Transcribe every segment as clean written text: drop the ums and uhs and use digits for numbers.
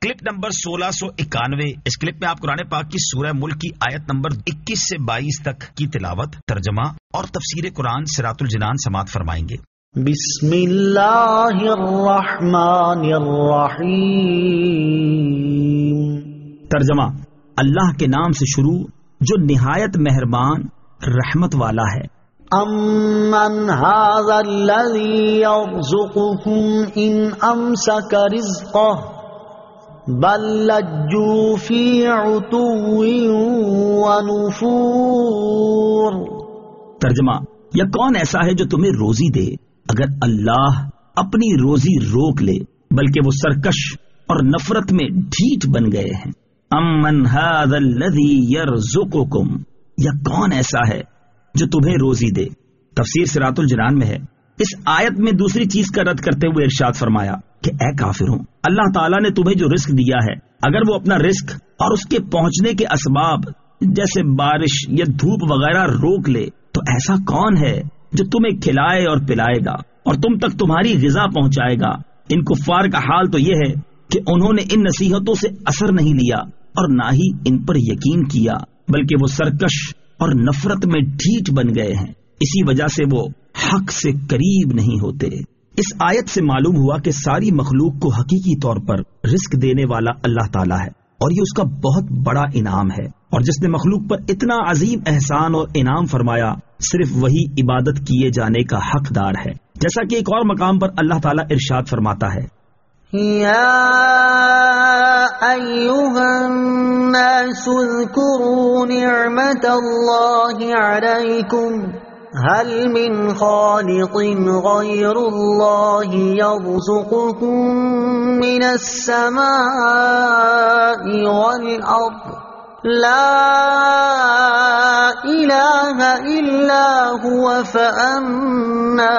Clip number 1691. اس clip میں آپ قرآن پاک کی سورہ ملک کی آیت نمبر 21 سے 22 تک کی تلاوت، ترجمہ اور تفسیر قرآن صراط الجنان سماعت فرمائیں گے. بسم اللہ الرحمن الرحیم. ترجمہ: اللہ کے نام سے شروع جو نہایت مہربان رحمت والا ہے. امن ھذا الذی یرزقکم ان امسک رزقہ بل لجوا فی عتو ونفور. ترجمہ: یہ کون ایسا ہے جو تمہیں روزی دے اگر اللہ اپنی روزی روک لے، بلکہ وہ سرکش اور نفرت میں ڈھیٹ بن گئے ہیں. امن ھذا الذی یرزقکم، یہ کون ایسا ہے جو تمہیں روزی دے. تفسیر صراط الجنان میں ہے. اس آیت میں دوسری چیز کا رد کرتے ہوئے ارشاد فرمایا کہ اے کافروں، اللہ تعالیٰ نے تمہیں جو رزق دیا ہے، اگر وہ اپنا رزق اور اس کے پہنچنے کے اسباب جیسے بارش یا دھوپ وغیرہ روک لے تو ایسا کون ہے جو تمہیں کھلائے اور پلائے گا اور تم تک تمہاری غذا پہنچائے گا. ان کفار کا حال تو یہ ہے کہ انہوں نے ان نصیحتوں سے اثر نہیں لیا اور نہ ہی ان پر یقین کیا، بلکہ وہ سرکش اور نفرت میں ڈھیٹ بن گئے ہیں. اسی وجہ سے وہ حق سے قریب نہیں ہوتے. اس آیت سے معلوم ہوا کہ ساری مخلوق کو حقیقی طور پر رزق دینے والا اللہ تعالیٰ ہے اور یہ اس کا بہت بڑا انعام ہے، اور جس نے مخلوق پر اتنا عظیم احسان اور انعام فرمایا صرف وہی عبادت کیے جانے کا حقدار ہے. جیسا کہ ایک اور مقام پر اللہ تعالیٰ ارشاد فرماتا ہے: یا ایھا الناس اذکروا نعمت اللہ علیکم هل من خالق غیر اللہ یرزقکم من السماء والارض لا الہ الا هو فأنا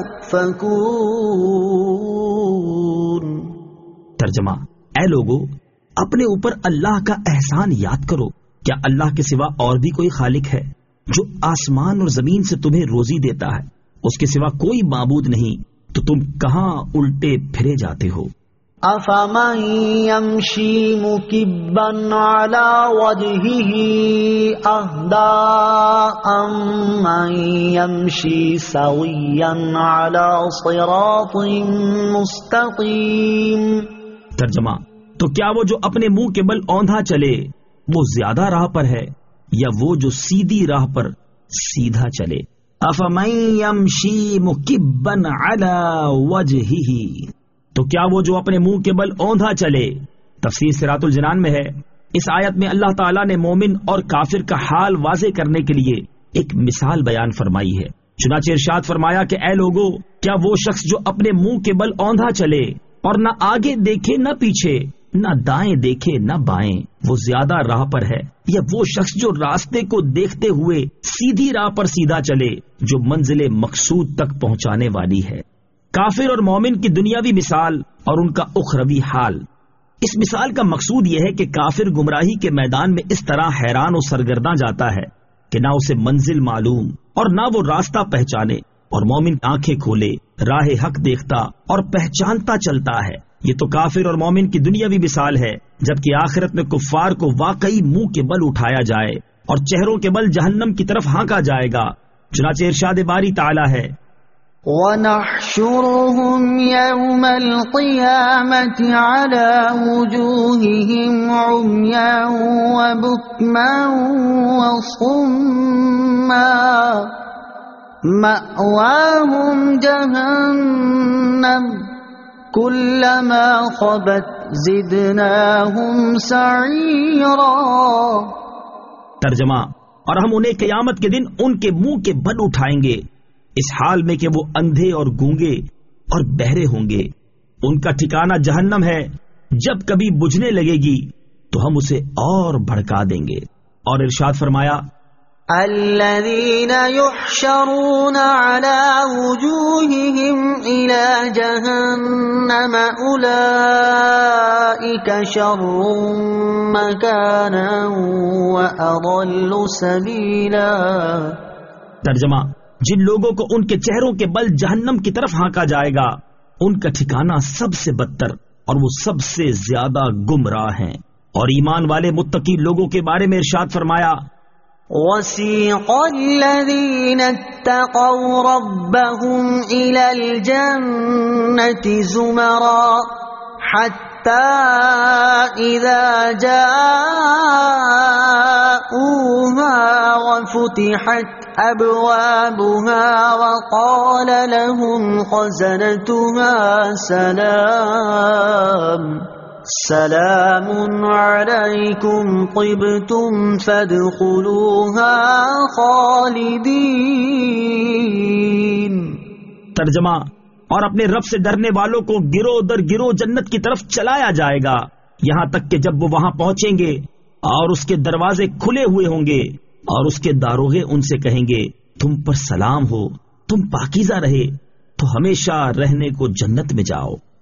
تؤفکون. ترجمہ: اے لوگو، اپنے اوپر اللہ کا احسان یاد کرو. کیا اللہ کے سوا اور بھی کوئی خالق ہے جو آسمان اور زمین سے تمہیں روزی دیتا ہے؟ اس کے سوا کوئی معبود نہیں، تو تم کہاں الٹے پھرے جاتے ہو؟ افمن یمشی مکبا علی وجہہ اہدی امن یمشی سویا علی صراط مستقیم. ترجمہ: تو کیا وہ جو اپنے منہ کے بل اوندھا چلے وہ زیادہ راہ پر ہے یا وہ جو سیدھی راہ پر سیدھا چلے؟ افمن یمشی مکبا علی وجہہ، تو کیا وہ جو اپنے منہ کے بل اوندھا چلے. تفسیر صراط الجنان میں ہے. اس آیت میں اللہ تعالیٰ نے مومن اور کافر کا حال واضح کرنے کے لیے ایک مثال بیان فرمائی ہے. چنانچہ ارشاد فرمایا کہ اے لوگو، کیا وہ شخص جو اپنے منہ کے بل اوندھا چلے اور نہ آگے دیکھے نہ پیچھے، نہ دائیں دیکھے نہ بائیں، وہ زیادہ راہ پر ہے، یا وہ شخص جو راستے کو دیکھتے ہوئے سیدھی راہ پر سیدھا چلے جو منزل مقصود تک پہنچانے والی ہے؟ کافر اور مومن کی دنیاوی مثال اور ان کا اخروی حال. اس مثال کا مقصود یہ ہے کہ کافر گمراہی کے میدان میں اس طرح حیران و سرگرداں جاتا ہے کہ نہ اسے منزل معلوم اور نہ وہ راستہ پہچانے، اور مومن آنکھیں کھولے راہ حق دیکھتا اور پہچانتا چلتا ہے. یہ تو کافر اور مومن کی دنیاوی مثال ہے، جبکہ آخرت میں کفار کو واقعی منہ کے بل اٹھایا جائے اور چہروں کے بل جہنم کی طرف ہانکا جائے گا. چنانچہ ارشاد باری تعالی ہے: وَنَحْشُرُهُمْ يَوْمَ الْقِيَامَةِ عَلَى وُجُوهِهِمْ عُمْيًا وَبُكْمًا وَصُمًّا مَأْوَاهُمْ جَهَنَّمُ كُلَّمَا خَبَتْ زِدْنَاهُمْ سَعِيرًا. ترجمہ: اور ہم انہیں قیامت کے دن ان کے منہ کے بل اٹھائیں گے اس حال میں کہ وہ اندھے اور گونگے اور بہرے ہوں گے. ان کا ٹھکانہ جہنم ہے، جب کبھی بجھنے لگے گی تو ہم اسے اور بھڑکا دیں گے. اور ارشاد فرمایا: الذین یحشرون علی وجوہہم الی جہنم اولئک شر مکانا واضل سبیلا. ترجمہ: جن لوگوں کو ان کے چہروں کے بل جہنم کی طرف ہانکا جائے گا ان کا ٹھکانہ سب سے بدتر اور وہ سب سے زیادہ گمراہ ہیں. اور ایمان والے متقی لوگوں کے بارے میں ارشاد فرمایا وَسِيقَ الَّذِينَ اتَّقَوْا رَبَّهُمْ إِلَى الْجَنَّةِ زُمَرًا حَتَّى إِذَا جَاءُوهَا وَفُتِحَتْ أَبْوَابُهَا وَقَالَ لَهُمْ خَزَنَتُهَا سلام علیکم طبتم فادخلوها خالدین. ترجمہ: اور اپنے رب سے ڈرنے والوں کو گروہ در گروہ جنت کی طرف چلایا جائے گا، یہاں تک کہ جب وہ وہاں پہنچیں گے اور اس کے دروازے کھلے ہوئے ہوں گے اور اس کے داروغے ان سے کہیں گے تم پر سلام ہو، تم پاکیزہ رہے تو ہمیشہ رہنے کو جنت میں جاؤ.